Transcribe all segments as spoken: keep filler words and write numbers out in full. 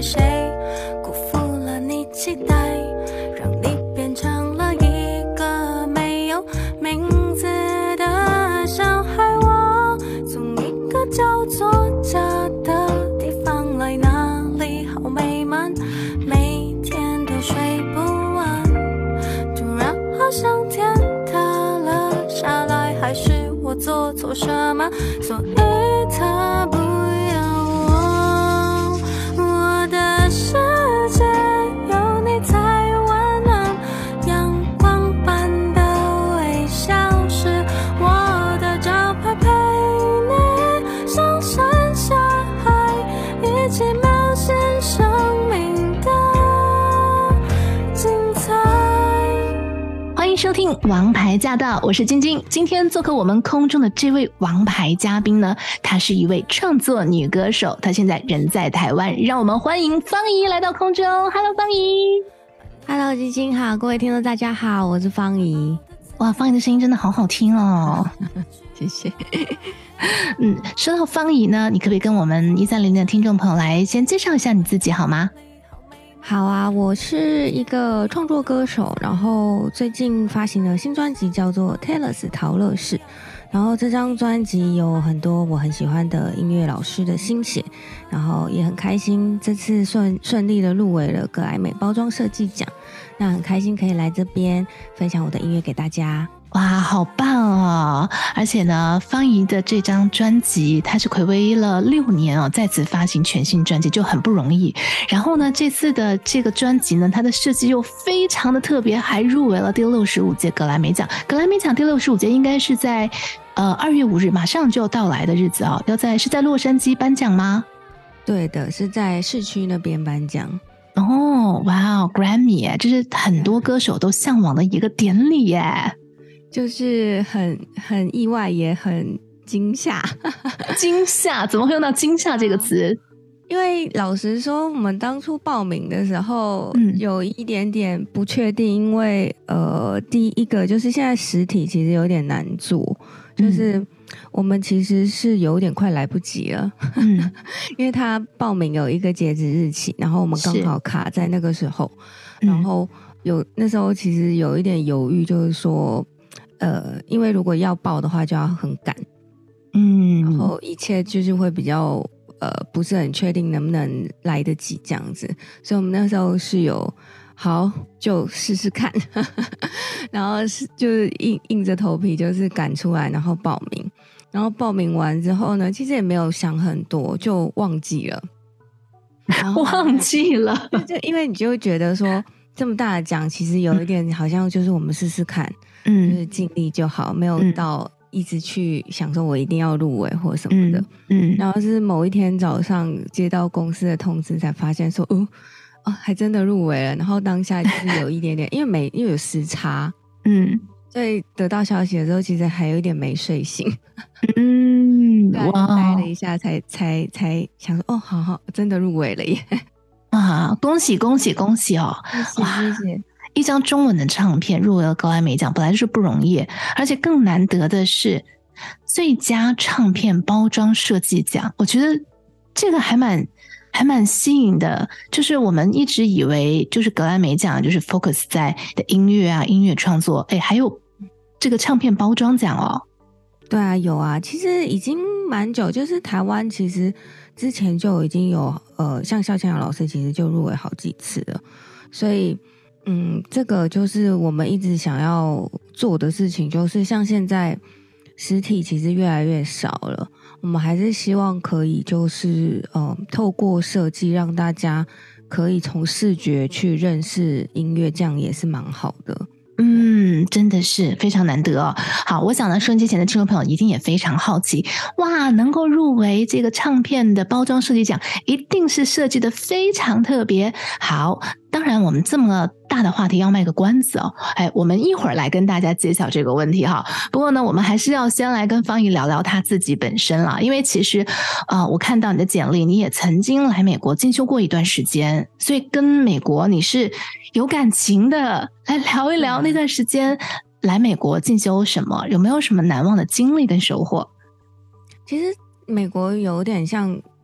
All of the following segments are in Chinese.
谁辜负了你期待，让你变成了一个没有名字的小孩。我从一个叫做家的地方来，那里好美满，每天都睡不完，突然好像天塌了下来，还是我做错什么，所以他不要我。我的世界有你才温暖，阳光般的微笑是我的招牌，陪你上山下海，一起描写生命的精彩。 欢迎收听《王牌驾到》，我是晶晶。今天做客我们空中的这位王牌嘉宾呢，她是一位创作女歌手，她现在人在台湾，让我们欢迎方怡来到空中。Hello， 方怡。 Hello， 晶晶好，各位听众大家好，我是方怡。 哇，方怡的声音真的好好听哦， 谢谢。 嗯，说到方怡呢，你可不可以跟我们一三零的听众朋友来先介绍一下你自己好吗？ 好啊，我是一个创作歌手，然后最近发行了新专辑叫做 Taylor's 陶乐士，然后这张专辑有很多我很喜欢的音乐老师的心血，然后也很开心这次顺顺利的入围了格莱美包装设计奖，那很开心可以来这边分享我的音乐给大家。 哇，好棒哦！而且呢，方怡的这张专辑，它是睽违了六年哦，再次发行全新专辑就很不容易。然后呢，这次的这个专辑呢，它的设计又非常的特别，还入围了第六十五届格莱美奖。格莱美奖第六十五届应该是在呃二月五日，马上就要到来的日子哦，要在是在洛杉矶颁奖吗？ 对的，是在市区那边颁奖。 哦，哇哦 ，Grammy 耶，这是很多歌手都向往的一个典礼耶。 就是很很意外，也很惊吓。 惊吓？怎么会用到惊吓这个词？ 因为老实说，我们当初报名的时候，嗯，有一点点不确定，因为呃，第一个就是现在实体其实有点难做，就是我们其实是有点快来不及了，嗯，因为他报名有一个截止日期，然后我们刚好卡在那个时候，然后有那时候其实有一点犹豫，就是说。呃，因为如果要报的话就要很赶，嗯，然后一切就是会比较呃不是很确定能不能来得及这样子，所以我们那时候是有好就试试看，然后是就是硬硬着头皮就是赶出来，然后报名，然后报名完之后呢，其实也没有想很多，就忘记了， 忘记了， 就因为你就会觉得说这么大的奖，其实有一点好像就是我们试试看。嗯，就是尽力就好，没有到一直去想说我一定要入围或什么的。嗯，嗯然后是某一天早上接到公司的通知，才发现说，哦，哦，还真的入围了。然后当下就是有一点点，因为没因为有时差，嗯，所以得到消息的时候，其实还有一点没睡醒。嗯，哇，待了一下才才才想说，哦，好好，真的入围了耶！ 哇，恭喜恭喜恭喜哦！ 谢谢谢谢。 一张中文的唱片入围了格莱美奖，本来就是不容易，而且更难得的是最佳唱片包装设计奖。我觉得这个还蛮还蛮吸引的，就是我们一直以为就是格莱美奖就是 focus 在的音乐啊音乐创作，哎，还有这个唱片包装奖哦。 对啊，有啊，其实已经蛮久，就是台湾其实之前就已经有呃，像萧千阳老师其实就入围好几次了，所以。嗯，这个就是我们一直想要做的事情，就是像现在实体其实越来越少了，我们还是希望可以就是呃，透过设计让大家可以从视觉去认识音乐，这样也是蛮好的。 嗯，真的是非常难得哦。好，我想呢，收音机前的听众朋友一定也非常好奇，哇，能够入围这个唱片的包装设计奖，一定是设计的非常特别。好，当然我们这么大的话题要卖个关子哦，哎，我们一会儿来跟大家揭晓这个问题哈。不过呢，我们还是要先来跟方怡聊聊她自己本身啦，因为其实呃，我看到你的简历，你也曾经来美国进修过一段时间，所以跟美国你是有感情的。来聊一聊那段时间来美国进修什么，有没有什么难忘的经历跟收获？ 其实美国有点像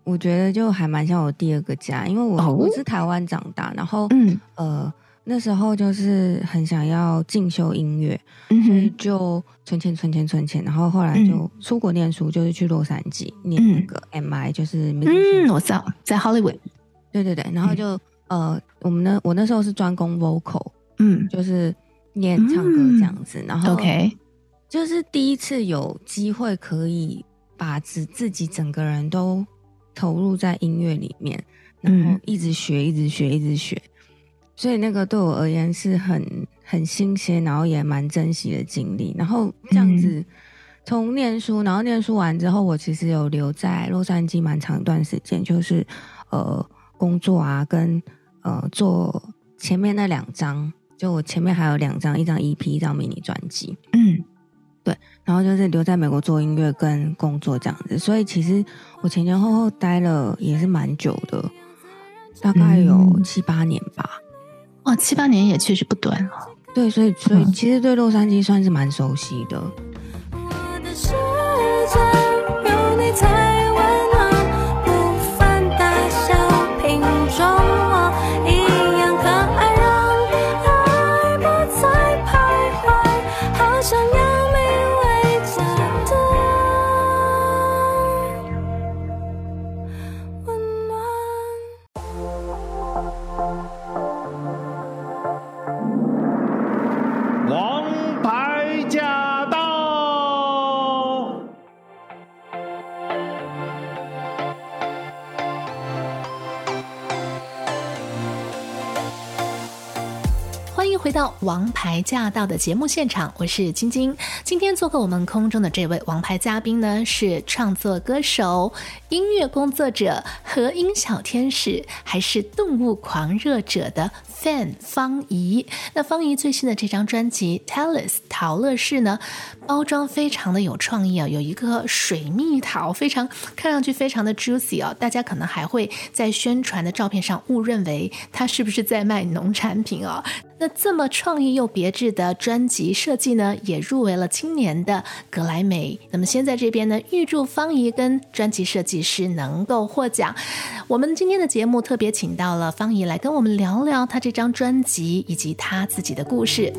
我觉得就还蛮像我第二个家，因为我、哦、我是台湾长大，然后嗯呃那时候就是很想要进修音乐，嗯、所以就存钱存钱存钱，然后后来就出国念书，就是去洛杉矶念那个 M I， 就是嗯我知道在 Hollywood， 对对对，然后就、嗯、呃我们呢我那时候是专攻 vocal， 嗯，就是念唱歌这样子，嗯、然后 OK， 就是第一次有机会可以把自自己整个人都投入在音乐里面，然后一直学一直学一直学，所以那个对我而言是很很新鲜，然后也蛮珍惜的经历。然后这样子从念书，然后念书完之后，我其实有留在洛杉矶蛮长一段时间，就是呃工作啊，跟呃做前面那两张，就我前面还有两张，一张 E P， 一张迷你专辑，嗯。对，然后就是留在美国做音乐跟工作这样子，所以其实我前前后后待了也是蛮久的，大概有七八年吧。 哇，七八年也确实不短了。 对，所以所以其实对洛杉矶算是蛮熟悉的。 我的世界有你才温暖，不凡大小品种我一样可爱，让爱不再徘徊，好想要回到王牌驾到的节目现场，我是晶晶。今天做客我们空中的这位王牌嘉宾呢，是创作歌手、音乐工作者、和音小天使，还是动物狂热者的 fan 方怡。那方怡最新的这张专辑 Talis 陶乐士呢，包装非常的有创意啊，有一个水蜜桃，非常看上去非常的 juicy 啊，大家可能还会在宣传的照片上误认为它是不是在卖农产品啊？那这么创意又别致的专辑设计呢，也入围了今年的格莱美。那么先在这边呢，预祝方怡跟专辑设计师能够获奖。我们今天的节目特别请到了方怡来跟我们聊聊她这张专辑以及她自己的故事。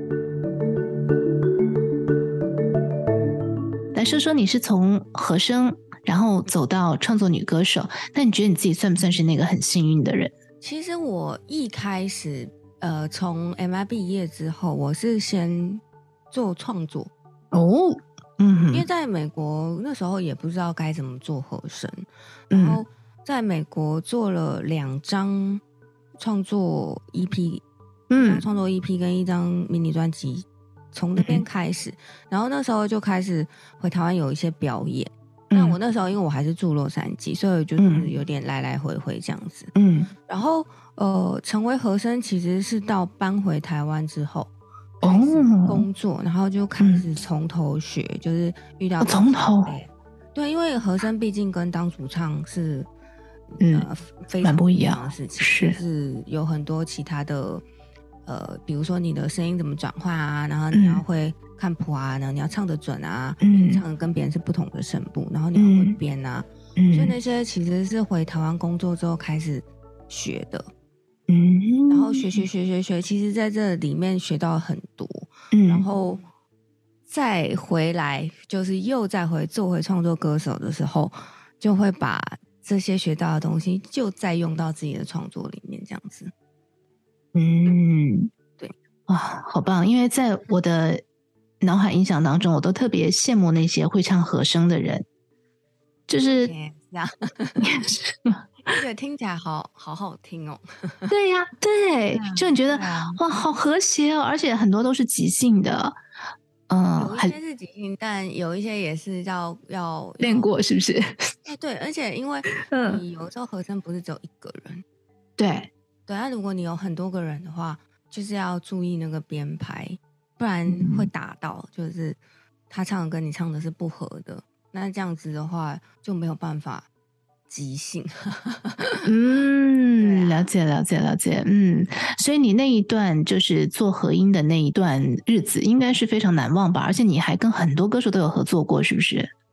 来说说你是从和声然后走到创作女歌手，那你觉得你自己算不算是那个很幸运的人？ 其实我一开始呃，从 M I 毕业之后，我是先做创作哦，嗯， 因为在美国那时候也不知道该怎么做和声，然后在美国做了两张创作 E P， 嗯，创作 E P 跟一张迷你专辑，从那边开始，嗯，然后那时候就开始回台湾有一些表演。那我那时候因为我还是住洛杉矶，所以就是有点来来回回这样子。嗯，然后呃，成为和声其实是到搬回台湾之后开始工作，哦，然后就开始从头学，嗯，就是遇到从头。 对，因为和声毕竟跟当主唱是嗯呃非常不一样的事情， 是就是有很多其他的呃，比如说你的声音怎么转换啊，然后你要会看谱啊，然后你要唱得准啊，嗯，唱得跟别人是不同的声部，然后你要会编啊，嗯，所以那些其实是回台湾工作之后开始学的，嗯，然后学学学学学，其实在这里面学到很多，嗯，然后再回来就是又再回做回创作歌手的时候，就会把这些学到的东西就再用到自己的创作里面，这样子。 嗯， 对， 哇，好棒！因为在我的脑海印象当中，我都特别羡慕那些会唱和声的人，就是这样，而且听起来好好好听哦。 对呀，对，就你觉得哇，好和谐哦，而且很多都是即兴的， 嗯，有一些是即兴，但有一些也是要要练过，是不是？ 哎，对，而且因为你有时候和声不是只有一个人， 对。 对啊，如果你有很多个人的话，就是要注意那个编排，不然会打到，嗯，就是他唱的跟你唱的是不合的，那这样子的话就没有办法即兴。 嗯，了解了解了解，嗯，所以你那一段就是做和音的那一段日子，应该是非常难忘吧？而且你还跟很多歌手都有合作过，是不是？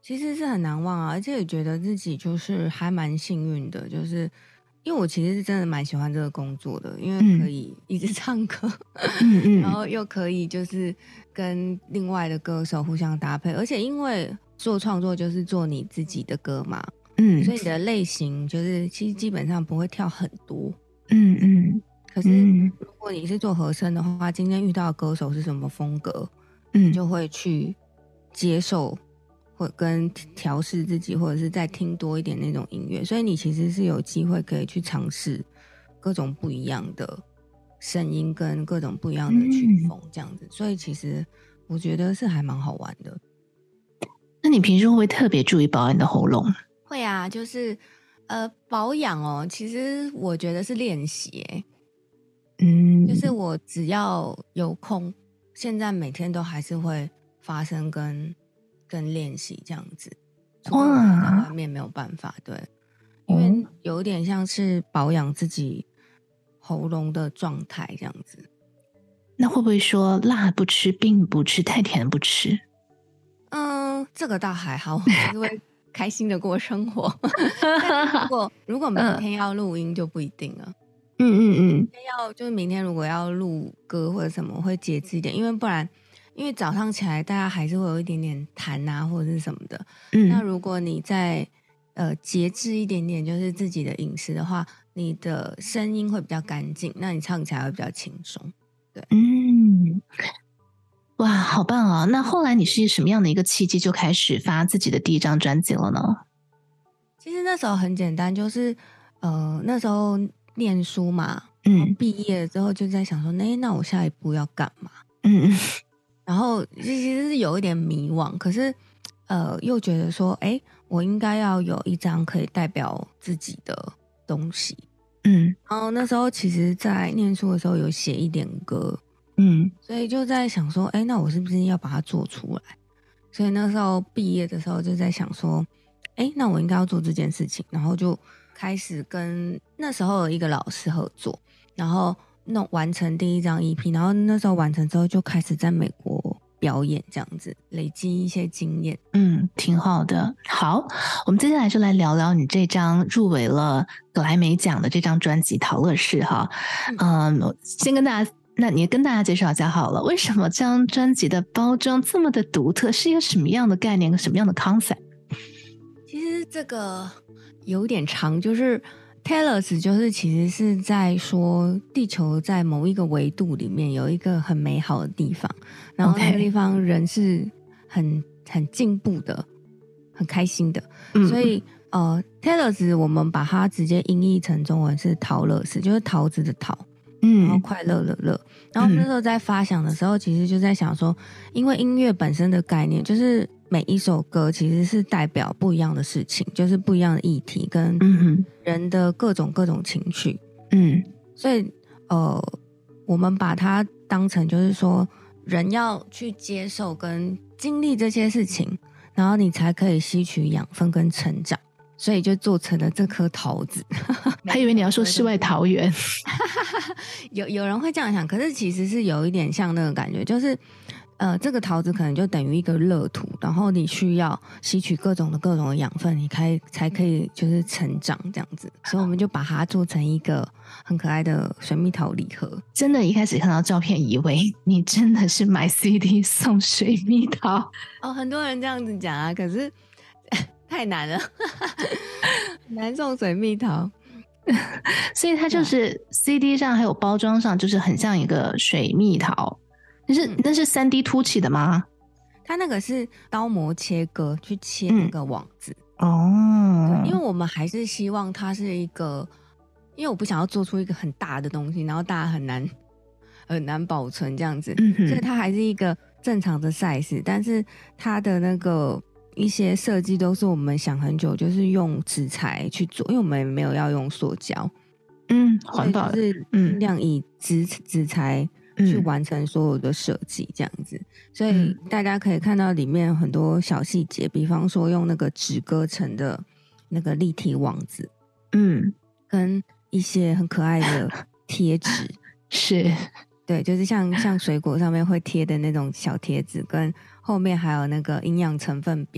其实是很难忘啊，而且也觉得自己就是还蛮幸运的，就是因为我其实是真的蛮喜欢这个工作的，因为可以一直唱歌，嗯嗯，然后又可以就是跟另外的歌手互相搭配，而且因为做创作就是做你自己的歌嘛，嗯，所以你的类型就是其实基本上不会跳很多，嗯嗯。可是如果你是做和声的话，今天遇到的歌手是什么风格，嗯，就会去接受或跟调试自己，或者是再听多一点那种音乐，所以你其实是有机会可以去尝试各种不一样的声音跟各种不一样的曲风这样子，嗯，所以其实我觉得是还蛮好玩的。 那你平时会不会特别注意保养你的喉咙？ 会啊，就是呃保养哦，其实我觉得是练习耶。嗯，就是我只要有空，现在每天都还是会发生跟跟练习这样子。哇，在外面没有办法，对，因为有点像是保养自己喉咙的状态这样子。 那会不会说辣不吃，冰不吃，太甜不吃？ 嗯，这个倒还好，就是会开心的过生活。如果如果明天要录音就不一定了。嗯嗯嗯，要就是明天如果要录歌或者什么，会节制一点，因为不然，因为早上起来大家还是会有一点点痰啊或者是什么的。嗯，那如果你再呃节制一点点，就是自己的饮食的话，你的声音会比较干净，那你唱起来会比较轻松。对，嗯， 哇，好棒啊！那后来你是什么样的一个契机就开始发自己的第一张专辑了呢？ 其实那时候很简单，就是呃那时候。念书嘛，嗯，毕业之后就在想说，哎，那我下一步要干嘛？嗯嗯，然后其实是有一点迷惘，可是呃，又觉得说，哎，我应该要有一张可以代表自己的东西，嗯，然后那时候其实，在念书的时候有写一点歌，嗯，所以就在想说，哎，那我是不是要把它做出来？所以那时候毕业的时候就在想说，哎，那我应该要做这件事情，然后就。开始跟那时候有一个老师合作，然后弄完成第一张 E P， 然后那时候完成之后就开始在美国表演，这样子累积一些经验。 嗯，挺好的。好，我们接下来就来聊聊你这张入围了格莱美奖的这张专辑《陶乐士》哈。嗯，嗯先跟大家，那你跟大家介绍一下好了，为什么这张专辑的包装这么的独特？是一个什么样的概念，什么样的 concept？ 其实这个。有点长，就是 Telos 就是其实是在说地球在某一个维度里面有一个很美好的地方，然后那个地方人是很很进步的，很开心的，嗯、所以呃 Telos 我们把它直接音译成中文是陶乐士，就是桃子的桃，嗯，然后快乐的乐。然后那时候在发想的时候，其实就在想说，因为音乐本身的概念就是每一首歌其实是代表不一样的事情，就是不一样的议题跟人的各种各种情绪，嗯，所以呃，我们把它当成就是说，人要去接受跟经历这些事情，然后你才可以吸取养分跟成长。所以就做成了这颗桃子。 还以为你要说世外桃源。 有有人会这样想，可是其实是有一点像那个感觉，就是呃，这个桃子可能就等于一个乐土，然后你需要吸取各种的各种的养分，你开才可以就是成长这样子。所以我们就把它做成一个很可爱的水蜜桃礼盒。 真的，一开始看到照片，以为你真的是买 C D 送水蜜桃。 哦，很多人这样子讲啊，可是太难了，难送水蜜桃。 所以它就是 C D 上还有包装上，就是很像一个水蜜桃。那是、嗯、那是 三 D 凸起的吗？ 它那个是刀模切割去切那个网子、 嗯、哦。 因为我们还是希望它是一个，因为我不想要做出一个很大的东西，然后大家很难很难保存这样子、嗯，所以它还是一个正常的 size， 但是它的那个一些设计都是我们想很久，就是用纸材去做，因为我们没有要用塑胶， 嗯，环保的， 是尽量以纸纸材去完成所有的设计这样子、嗯，所以大家可以看到里面很多小细节，比方说用那个纸割成的那个立体网子，嗯，跟一些很可爱的贴纸， 是， 对，就是像像水果上面会贴的那种小贴纸，跟后面还有那个营养成分表，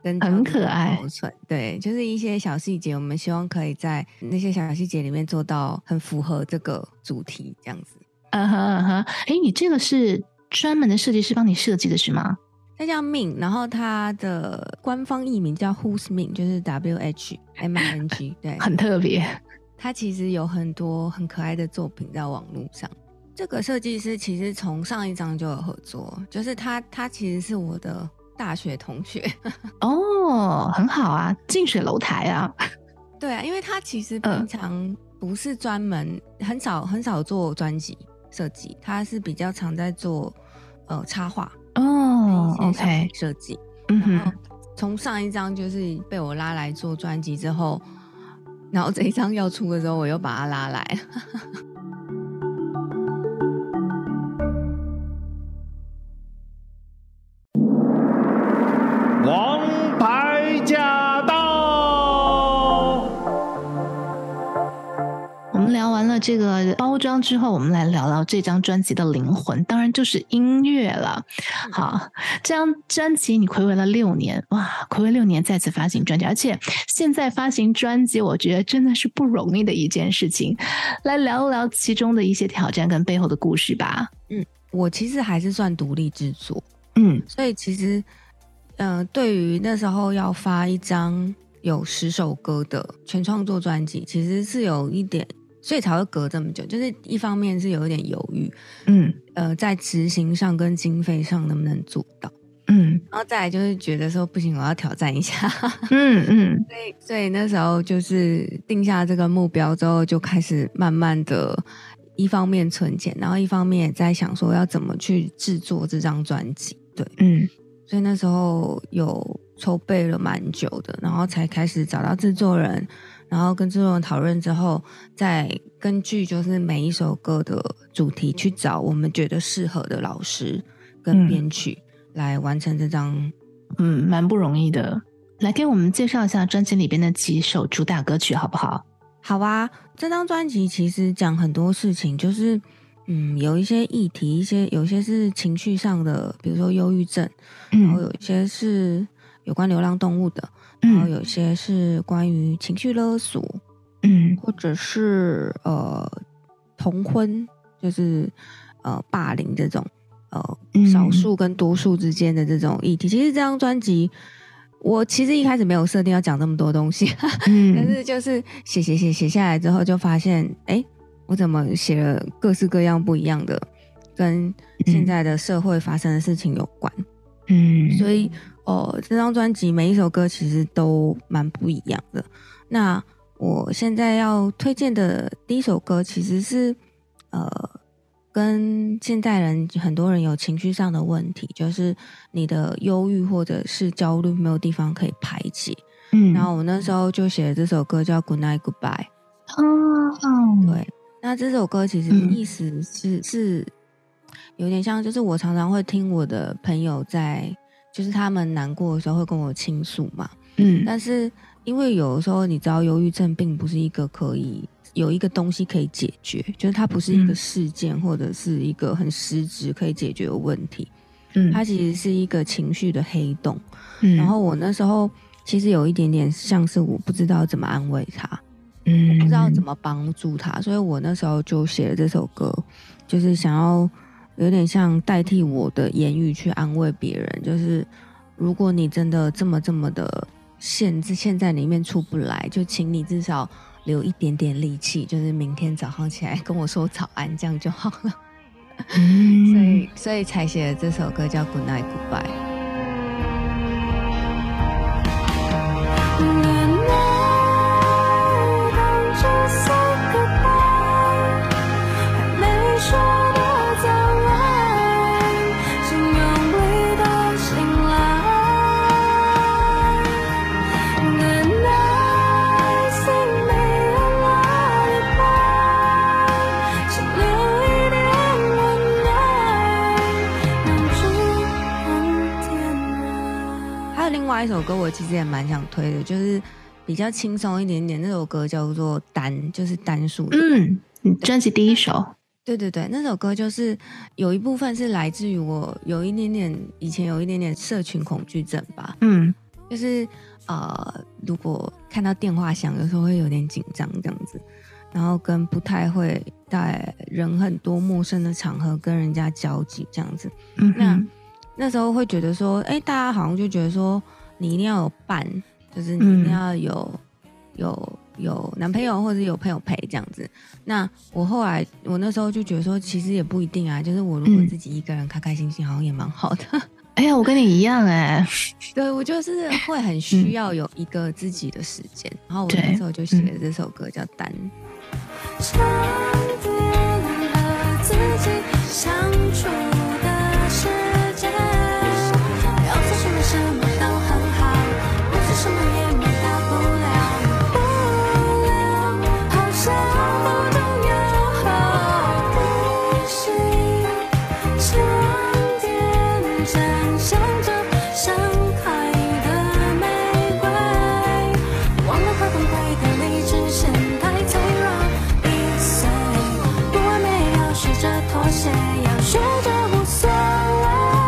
跟很可爱保存。对，就是一些小细节，我们希望可以在那些小细节里面做到很符合这个主题，这样子。 嗯哼嗯哼，哎，你这个是专门的设计师帮你设计的是吗？ 它叫 Ming， 然后它的官方译名叫 Who's Ming， 就是 W H M I N G， 对， 很特别。 它其实有很多很可爱的作品在网络上。这个设计师其实从上一张就有合作，就是他，他其实是我的大学同学。 哦，很好啊，近水楼台啊。 对啊，因为他其实平常不是专门、嗯、很少很少做专辑设计，他是比较常在做呃插画哦 ，OK 设计。 嗯哼， 然后从上一张就是被我拉来做专辑之后，然后这一张要出的时候，我又把他拉来。 王牌驾到！ 我们聊完了这个包装之后，我们来聊聊这张专辑的灵魂，当然就是音乐了。好，这张专辑你睽违了六年，哇，睽违六年再次发行专辑，而且现在发行专辑，我觉得真的是不容易的一件事情。来聊聊其中的一些挑战跟背后的故事吧。 嗯，我其实还是算独立制作， 嗯， 所以其实。呃，对于那时候要发一张有十首歌的全创作专辑，其实是有一点，所以才会隔这么久。就是一方面是有一点犹豫， 嗯， 呃，在执行上跟经费上能不能做到， 嗯， 然后再来就是觉得说不行，我要挑战一下， 嗯嗯， 所以所以那时候就是定下这个目标之后，就开始慢慢的，一方面存钱，然后一方面也在想说要怎么去制作这张专辑，对， 嗯。 所以那时候有筹备了蛮久的，然后才开始找到制作人，然后跟制作人讨论之后，再根据就是每一首歌的主题去找我们觉得适合的老师跟编曲、嗯、来完成这张， 嗯，蛮不容易的。来给我们介绍一下专辑里边的几首主打歌曲好不好？ 好啊，这张专辑其实讲很多事情，就是嗯，有一些议题，一些有一些是情绪上的，比如说忧郁症，然后有一些是有关流浪动物的，嗯、然后有一些是关于情绪勒索， 嗯， 或者是呃同婚，就是呃霸凌这种呃少数跟多数之间的这种议题。嗯、其实这张专辑，我其实一开始没有设定要讲这么多东西，嗯、但是就是写写写写下来之后，就发现哎。诶我怎么写了各式各样不一样的，跟现在的社会发生的事情有关。嗯，所以哦，这张专辑每一首歌其实都蛮不一样的。那我现在要推荐的第一首歌，其实是呃，跟现代人很多人有情绪上的问题，就是你的忧郁或者是焦虑没有地方可以排解。嗯，然后我那时候就写了这首歌叫 Good Night Goodbye。哦，对。那这首歌其实意思是、嗯、是有点像，就是我常常会听我的朋友在，就是他们难过的时候会跟我倾诉嘛，嗯，但是因为有的时候你知道，忧郁症并不是一个可以有一个东西可以解决，就是它不是一个事件、嗯、或者是一个很实质可以解决的问题，嗯，它其实是一个情绪的黑洞，嗯，然后我那时候其实有一点点像是我不知道怎么安慰他。嗯，我不知道怎么帮助他，所以我那时候就写了这首歌，就是想要有点像代替我的言语去安慰别人。就是如果你真的这么这么的陷陷在里面出不来，就请你至少留一点点力气，就是明天早上起来跟我说早安，这样就好了。嗯、所以所以才写了这首歌叫 Good Night Goodbye。另外一首歌我其实也蛮想推的，就是比较轻松一点点，那首歌叫做单，就是单数的。 嗯，专辑第一首。 对对对，那首歌就是有一部分是来自于我有一点点以前有一点点社群恐惧症吧。嗯， 就是呃，如果看到电话响，有时候会有点紧张这样子，然后跟不太会在人很多陌生的场合跟人家交际这样子。嗯，那那时候会觉得说，哎、欸，大家好像就觉得说，你一定要有伴，就是你一定要有、嗯、有有男朋友或者有朋友陪这样子。那我后来我那时候就觉得说，其实也不一定啊，就是我如果自己一个人开开心心，好像也蛮好的。 哎呀，我跟你一样哎、欸， 对，我就是会很需要有一个自己的时间、嗯，然后我那时候就写了这首歌叫《单》。 沉淀和自己相处的时间，要做什么什么都很好，不是什么也没大不了，不了，好像不重要，呼吸，沉淀着想着盛开的玫瑰，忘了快崩溃的理智线太脆弱，不完美要学着妥协，要学着无所谓。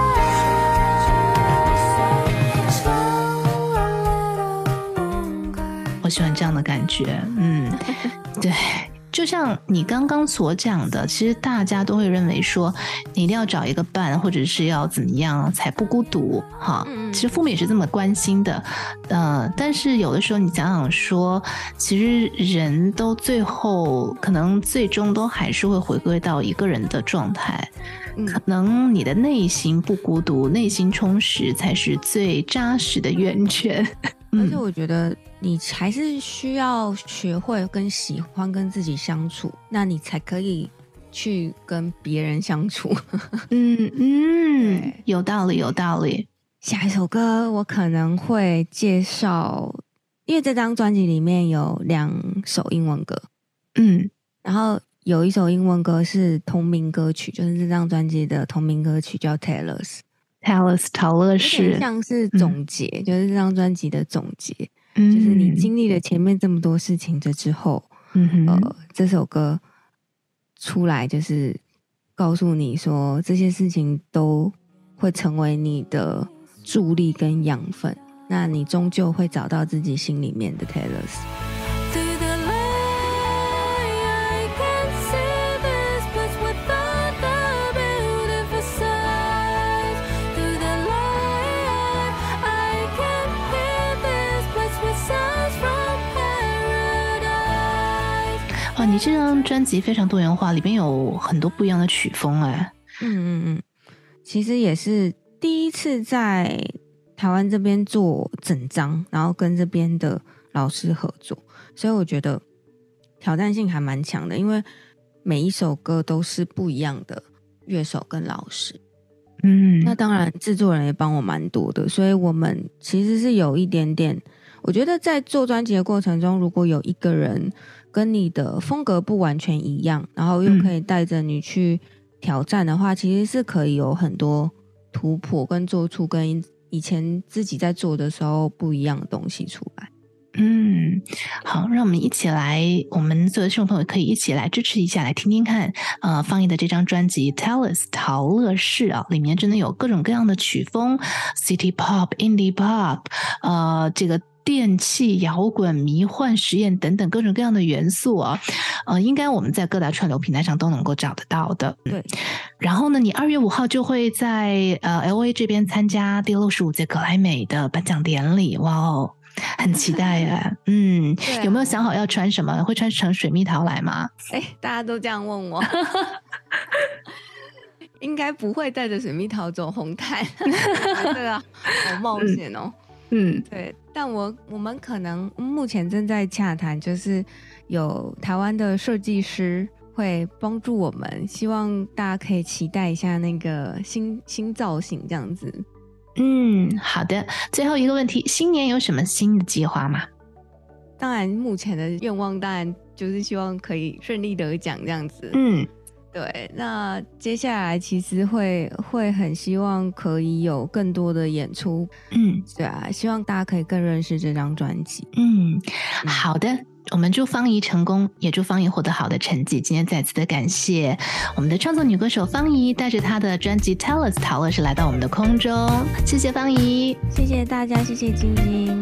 我喜欢这样的感觉，嗯，对。就像你刚刚所讲的，其实大家都会认为说你一定要找一个伴，或者是要怎么样才不孤独哈。其实父母也是这么关心的，呃，但是有的时候你想想说，其实人都最后可能最终都还是会回归到一个人的状态。可能你的内心不孤独，内心充实才是最扎实的源泉。 而且我觉得你还是需要学会跟喜欢跟自己相处，那你才可以去跟别人相处。 嗯嗯，有道理有道理。 下一首歌我可能会介绍，因为这张专辑里面有两首英文歌， 嗯， 然后有一首英文歌是同名歌曲，就是这张专辑的同名歌曲叫 Tell Us。Tell Us 陶乐士， 像是总结、嗯，就是这张专辑的总结、 嗯， 就是你经历了前面这么多事情的之后， 嗯呃，这首歌出来就是告诉你说，这些事情都会成为你的助力跟养分，那你终究会找到自己心里面的 Tell Us。 哇，你这张专辑非常多元化，里面有很多不一样的曲风哎。 嗯嗯嗯，其实也是第一次在台湾这边做整张，然后跟这边的老师合作，所以我觉得挑战性还蛮强的，因为每一首歌都是不一样的乐手跟老师。 嗯， 那当然制作人也帮我蛮多的，所以我们其实是有一点点，我觉得在做专辑的过程中，如果有一个人跟你的风格不完全一样，然后又可以带着你去挑战的话、嗯、其实是可以有很多突破跟做出跟以前自己在做的时候不一样的东西出来。 嗯，好，让我们一起来，我们所有的听众朋友可以一起来支持一下，来听听看呃，方毅的这张专辑 Tell Us 陶乐士啊，里面真的有各种各样的曲风 City Pop Indie Pop 呃，这个电器摇滚迷幻实验等等各种各样的元素啊，呃，应该我们在各大串流平台上都能够找得到的。 对， 然后呢，你二月五号就会在呃 L A 这边参加第六十五届格莱美的颁奖典礼，哇哦，很期待耶。嗯、啊，有没有想好要穿什么？会穿成水蜜桃来吗？ 哎，大家都这样问我。应该不会带着水蜜桃走红毯。这个好冒险哦。 嗯， 对，但我我们可能目前正在洽谈，就是有台湾的设计师会帮助我们，希望大家可以期待一下那个新新造型这样子。 嗯，好的。最后一个问题，新年有什么新的计划吗？ 当然，目前的愿望当然就是希望可以顺利得奖这样子。 嗯。 对，那接下来其实会会很希望可以有更多的演出， 嗯， 对啊，希望大家可以更认识这张专辑。 嗯，好的。 我们祝方怡成功，也祝方怡获得好的成绩。今天再次的感谢我们的创作女歌手方怡，带着她的专辑 Tell Us 陶乐士来到我们的空中，谢谢方怡， 谢谢大家，谢谢晶晶。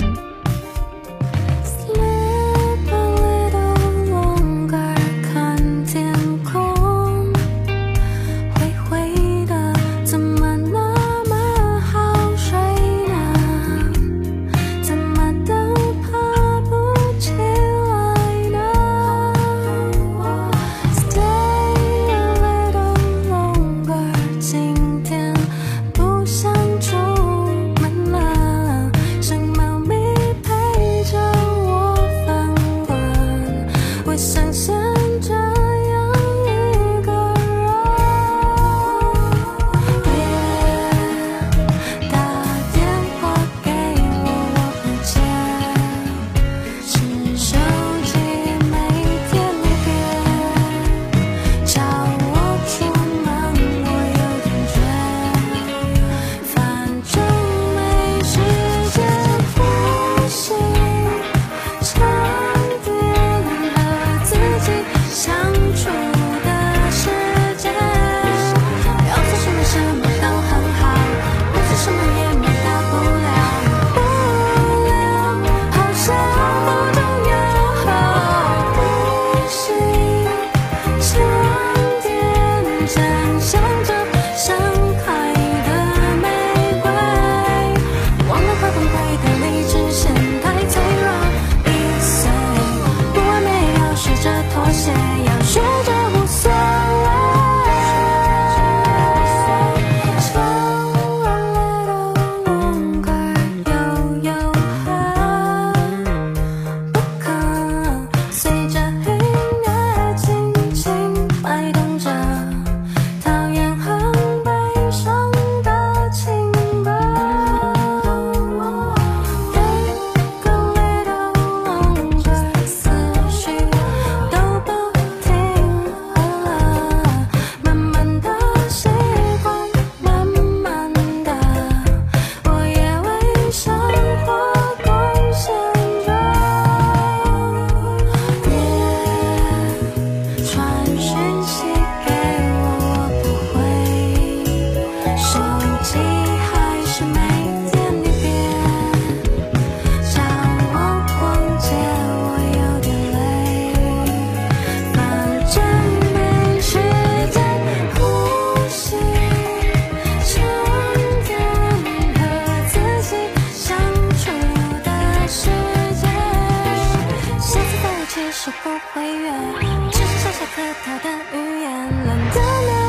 是不会远，只是小小客套的语言，懒得聊。